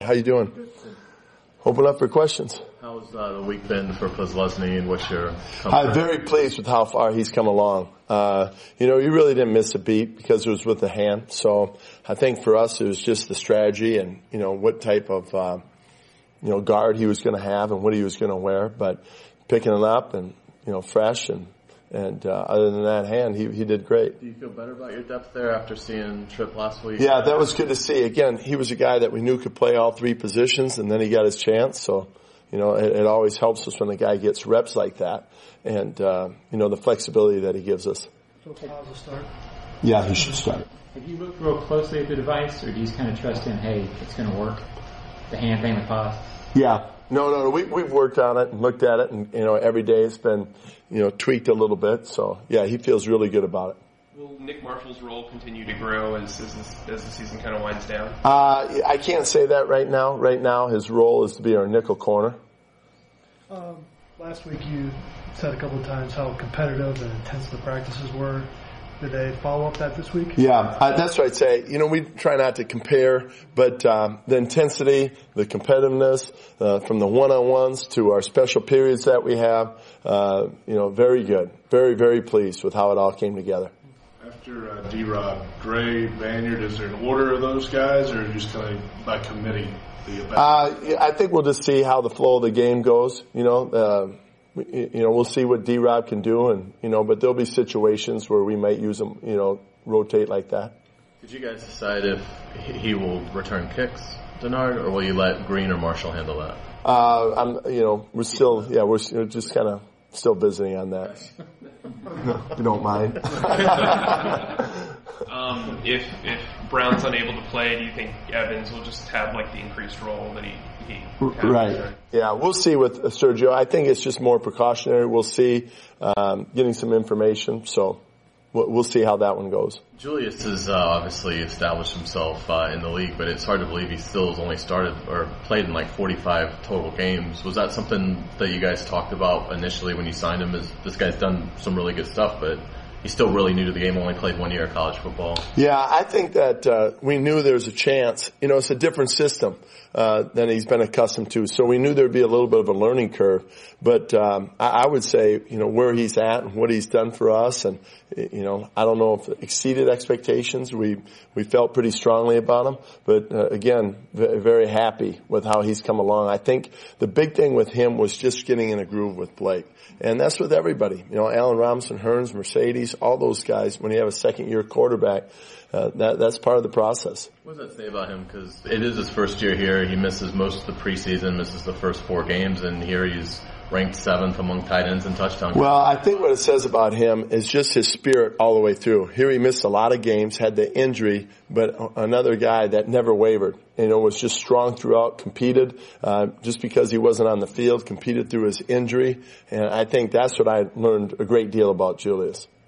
How you doing? Open up for questions. How's the week been for Posluszny, and what's your comfort? I'm very pleased with how far he's come along. You really didn't miss a beat because it was with the hand. So I think for us it was just the strategy and, what type of, guard he was going to have and what he was going to wear. But picking it up and, fresh and other than that hand, he did great. Do you feel better about your depth there after seeing Tripp last week? Yeah, that was good to see. Again, he was a guy that we knew could play all three positions, and then he got his chance. So, it always helps us when the guy gets reps like that, and the flexibility that he gives us. So Paul's a start? Yeah, he should start. Have you looked real closely at the device, or do you just kind of trust in, hey, it's going to work? The hand thing with Paz? Yeah. No. We've worked on it and looked at it, and every day it's been tweaked a little bit. So yeah, he feels really good about it. Will Nick Marshall's role continue to grow as the season kind of winds down? I can't say that right now. Right now, his role is to be our nickel corner. Last week you said a couple of times how competitive and intense the practices were. Did they follow up that this week? Yeah, that's what I'd say. We try not to compare, but the intensity, the competitiveness, from the one-on-ones to our special periods that we have, very good. Very, very pleased with how it all came together. After D-Rob, Gray, Banyard, is there an order of those guys, or just kind of by committee? I think we'll just see how the flow of the game goes. We'll see what D-Rob can do, and but there'll be situations where we might use him, rotate like that. Did you guys decide if he will return kicks, Denard, or will you let Green or Marshall handle that? We're still, we're just kind of still visiting on that. If you don't mind. If Brown's unable to play, do you think Evans will just have the increased role that he had? Right. Yeah, we'll see with Sergio. I think it's just more precautionary. We'll see, getting some information. So we'll see how that one goes. Julius has obviously established himself in the league, but it's hard to believe he still has only started or played in 45 total games. Was that something that you guys talked about initially when you signed him? Is this guy's done some really good stuff, but he's still really new to the game, only played 1 year of college football? Yeah, I think that we knew there was a chance. It's a different system than he's been accustomed to. So we knew there would be a little bit of a learning curve. But I would say, where he's at and what he's done for us. And, I don't know if it exceeded expectations. We felt pretty strongly about him. But, again, very happy with how he's come along. I think the big thing with him was just getting in a groove with Blake. And that's with everybody. Allen Robinson, Hearns, Mercedes, all those guys, when you have a second-year quarterback, that's part of the process. What does that say about him? Because it is his first year here. He misses most of the preseason, misses the first 4 games, and here he's ranked 7th among tight ends in touchdowns. Well, I think what it says about him is just his spirit all the way through. Here he missed a lot of games, had the injury, but another guy that never wavered. Was just strong throughout, competed, just because he wasn't on the field, competed through his injury. And I think that's what I learned a great deal about Julius.